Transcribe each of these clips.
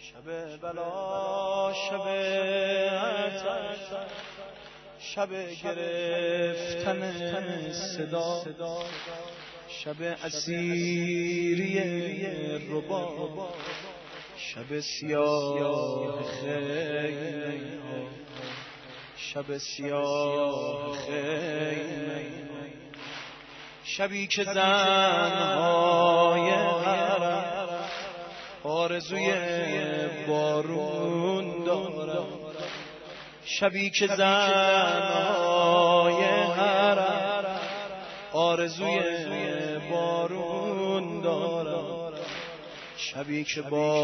شب بلا، شب عطش، شب گرفتن صدا، شب اسیری رباب، شب سیاه خیمه ها، شب سیاه خیمه ها، شبی که زنهای حرم آرزوی بارون دارم، شبی که زنهای حرم آرزوی بارون دارم، شبی که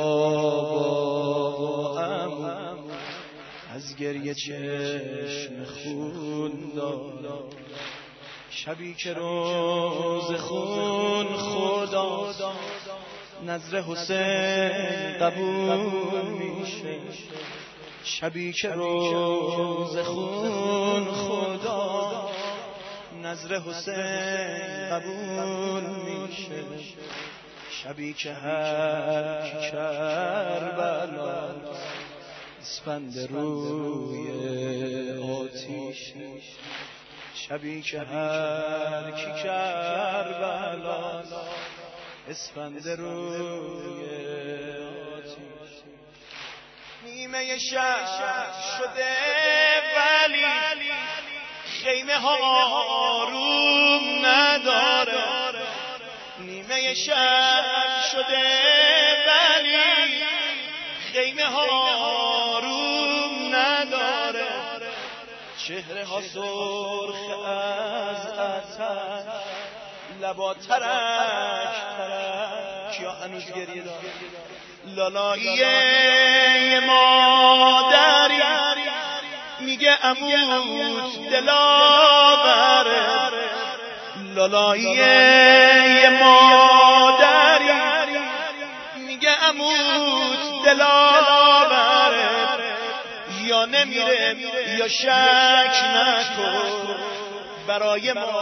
بابا و عمو از گریه چشم خون دارم، شبی که روز خون خدا نظر حسین قبول میشه، شبی که روز خون خدا نظر حسین قبول میشه، شبی که هر کی کربلا اسفند روی آتیش، شبی که هر کی کربلا اسفند روی آتیش، نیمه شب شده ولی خیمه ها آروم نداره، نیمه شب شده ولی خیمه ها آروم نداره، چهره ها سرخ از عطش، لبا ترک کیا هنوز گریه داره، لالایی مادری میگه عموت دلاوره، لالایی مادری میگه عموت دلاوره، یا نمیره یا شک نکن برای ما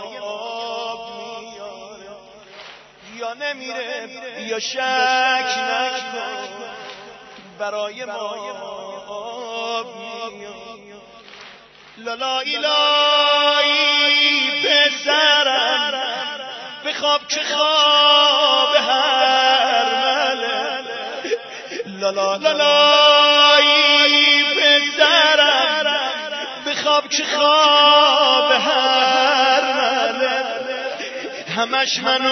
یا نمیره یا شک نکن برای ما آب میاد، لالایی لایی پسرم بخواب که خواب هر مله، لالایی پسرم بخواب که خواب هر مله، همش منو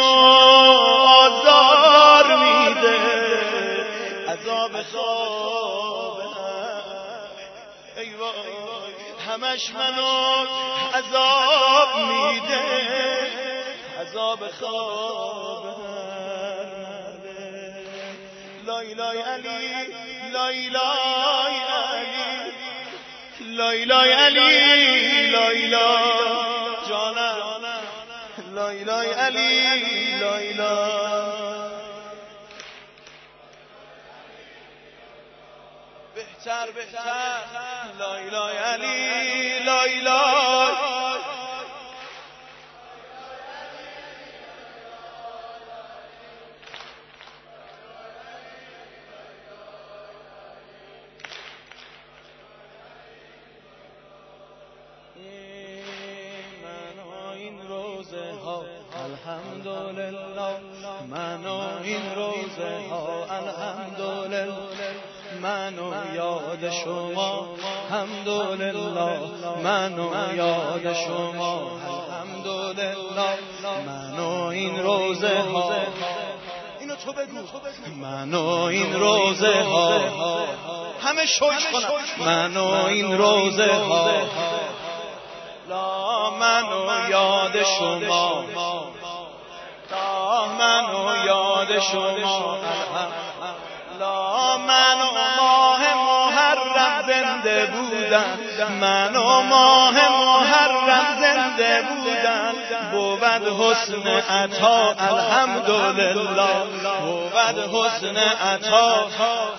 آزار میده عذاب خواب، ای وای همش منو عذاب میده عذاب خواب، لای لای علی لای لای علی لای لای علی لای لای جانم، لای لای علی لای لای بهتر لای لای علی لای لای الحمدلله، منو این روزه ها الحمدلله، منو یاد شما الحمدلله، منو یاد شما الحمدلله، منو این روزه ها اینو تو بگو، منو این روزه ها همه شوش کنم، منو این روزه ها لا منو یاد شما، منو یاد شما، لا منو ماه محرم زنده بودن، منو ماه محرم زنده بودن، بود حسن عطا الحمدلله، بود حسن عطا،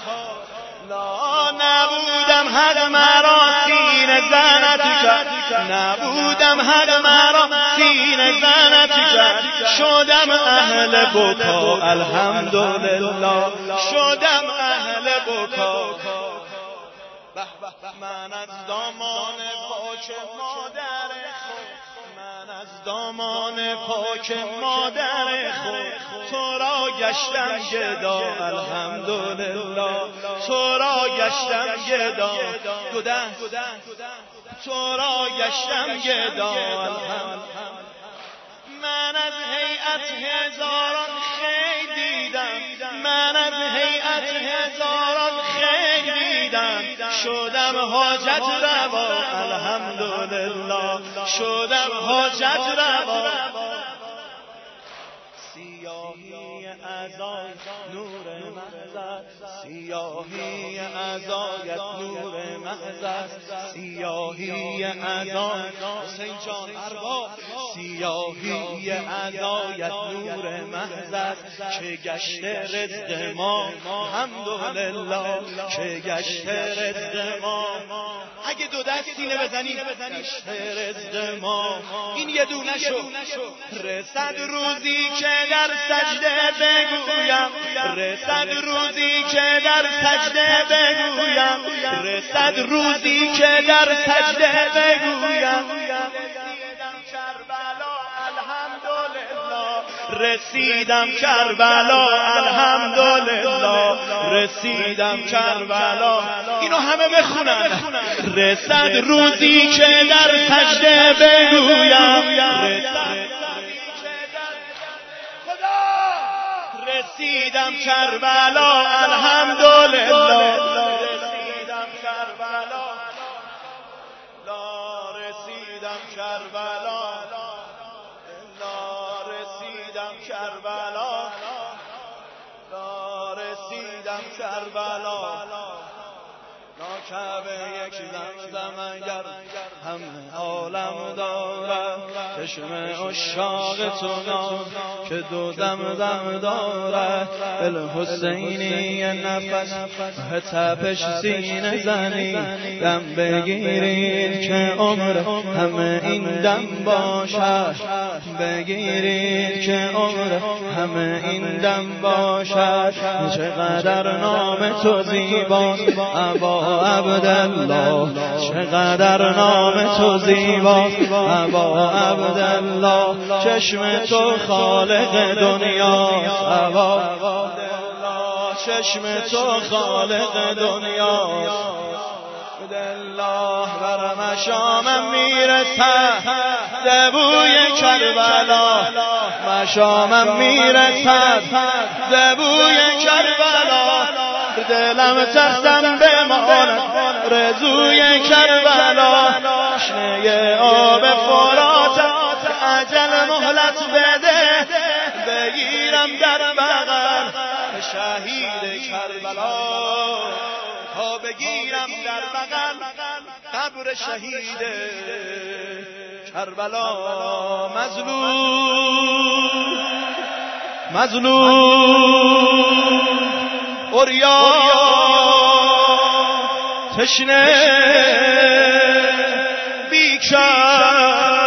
لا نبودم حق مرا سینه زنت کرد، نبودم حق مرا سینه زنت کرد، شدم اهل بکا الحمدلله، شدم اهل بکا من از دامان پاک مادر خود من از دامان پاک مادر خود تو را گشتم گدا الحمدلله تو را گشتم گدا دو دست تو را گشتم گدا الحمدلله من از هیئت هزاران خیر دیدم من از هیئت هزاران خیر دیدم شدم حاجت روا الحمدلله شدم حاجت روا سیاهی اعضای نور محض سیاهی اعضایت نور محض سیاهی اعضای حسین جان ارباب سیاهی اعضایت نور محض که گشت رزق ما الحمدلله که گشت رزق ما اگه دو دست سینه بزنی گشت رزق ما این یه دونه شو رسد روزی که در سجده بگویم رسد روزی که در سجده بگویم رسد روزی که در سجده بگویم رسیدم کربلا الحمدلله رسیدم کربلا اینو همه بخونن رسد روزی که در سجده بگویم رسیدم کربلا الحمدلله رسیدم کربلا لا رسیدم کربلا لا رسیدم کربلا لا رسیدم کربلا کعبه یک زمزم اگر همه عالم دارد چشم عشاق تو که دو زمزم دارد الحسینی نفس تپش سینه زنی دم بگیرید که عمر همه این دم باشد بگیرید که عمر همه این دم باشد چقدر نام تو زیباست ابا عبدالله چقدر نام تو زیبا ابا عبدالله چشم تو خالق دنیاست ابا عبدالله چشم تو خالق دنیاست عبدالله بر مشامم میرسد بوی کربلا مشامم میرسد بوی کربلا دلم ترسم بماند رضوی کربلا تشنه آب فرات عجل مهلت بده بگیرم در بغل شهید کربلا تا بگیرم در بغل قبر شهید کربلا مظلوم اوریا تشنه بیکر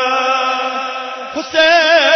حسین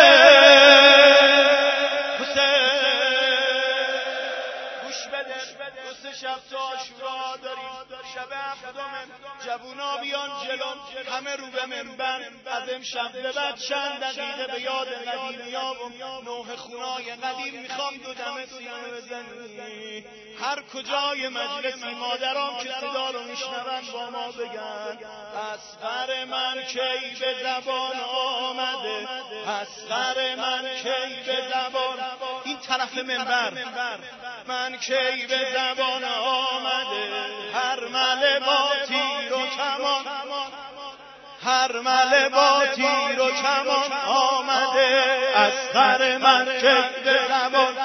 گوش بده شب تا عاشورا داریم شب هفتم جوونا بیان جلو همه رو به منبر از امشب به بعد چند دقیقه به یاد قدیمیام نوح خونای قدیم میخوام دو دم سینه بزنی هر کجای مجلسی مادرام که صدا رو میشنون با ما بگن اصغر من کی به زبان آمده اصغر من کی به زبان این طرف منبر من کی به زبان آمده هر مله با تیر و کمان هر مله با تیر و کمان آمده اصغر من کی به زبان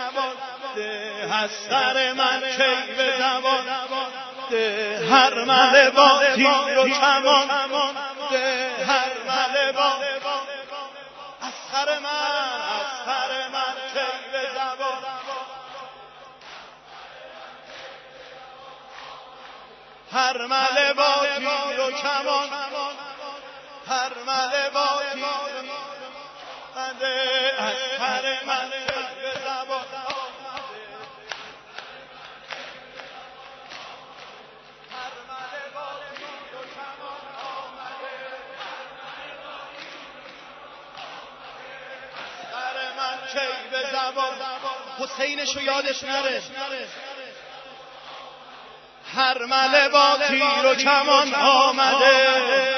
اصغر من کی به زبان هر مله با تیر و کمان هر مله با اصغر من کی به زبان هر مله با تیر و کمان هر مله با تیر اصغر من کی به زبان حسینشو یادش نره. هر مله با تیر و کمان آمده،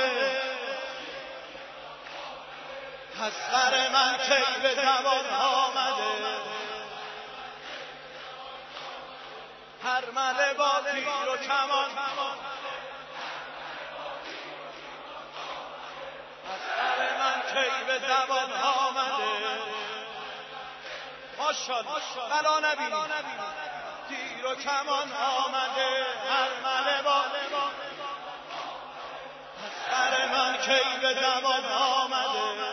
اصغر من کی به زبان آمده. هر مله با تیر و کمان، اصغر من کی به زبان آمده. ماشاءالله بلا نبی تیر و کمان آمده. هر مله با اصغر من کی به زبان آمده.